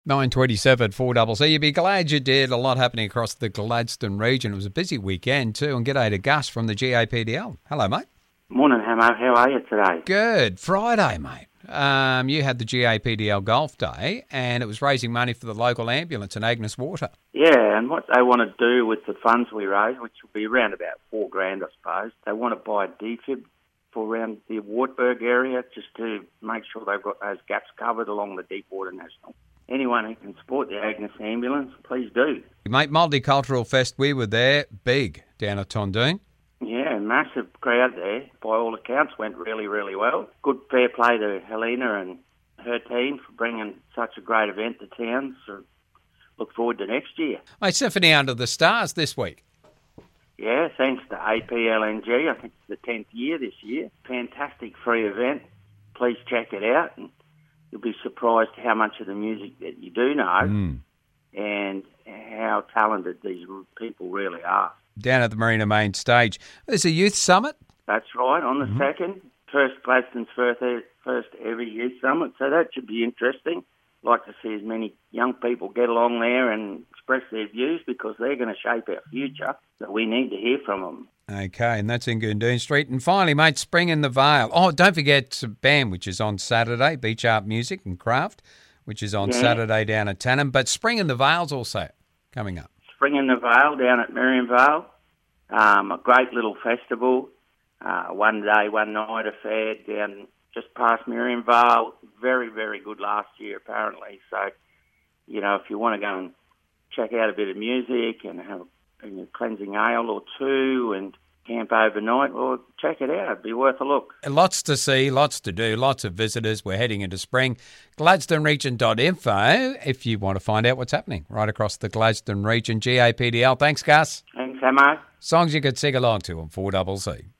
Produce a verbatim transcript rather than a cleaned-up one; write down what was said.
nine twenty-seven, four double C. You'd be glad you did. A lot happening across the Gladstone region. It was a busy weekend too. And g'day to Gus from the G A P D L. Hello, mate. Morning, Hamo. How are you today? Good. Friday, mate. Um, you had the G A P D L Golf Day, and it was raising money for the local ambulance in Agnes Water. Yeah, and what they want to do with the funds we raise, which will be around about four grand, I suppose, they want to buy a defib for around the Wartburg area just to make sure they've got those gaps covered along the Deepwater National. Anyone who can support the Agnes ambulance, please do. Mate, Multicultural Fest, we were there, big, down at Tondoon. Yeah, massive crowd there. By all accounts, went really, really well. Good fair play to Helena and her team for bringing such a great event to town. So look forward to next year. Mate, Symphony Under the Stars this week. Yeah, thanks to A P L N G. I think it's the tenth year this year. Fantastic free event. Please check it out. And you'll be surprised how much of the music that you do know Mm. and how talented these people really are. Down at the Marina Main stage. There's a youth summit. That's right, on the Mm-hmm. second. First Gladstone's first, first ever youth summit, so that should be interesting. Like to see as many young people get along there and express their views because they're going to shape our future, so we need to hear from them. Okay, and that's in Goondoon Street. And finally, mate, Spring in the Vale. Oh, don't forget BAM, which is on Saturday, Beach Art Music and Craft, which is on Yeah. Saturday down at Tannum. But Spring in the Vale's also coming up. Spring in the Vale down at Miriam Vale, um, a great little festival, uh, one day, one night affair down just past Miriam Vale. Very, very good last year apparently. So, you know, if you want to go and check out a bit of music and have a cleansing ale or two and camp overnight, well, check it out. It'd be worth a look. Lots to see, lots to do, lots of visitors. We're heading into spring. Gladstone Region dot info if you want to find out what's happening right across the Gladstone region. G A P D L. Thanks, Gus. Thanks, Hamo. Songs you could sing along to on four double C.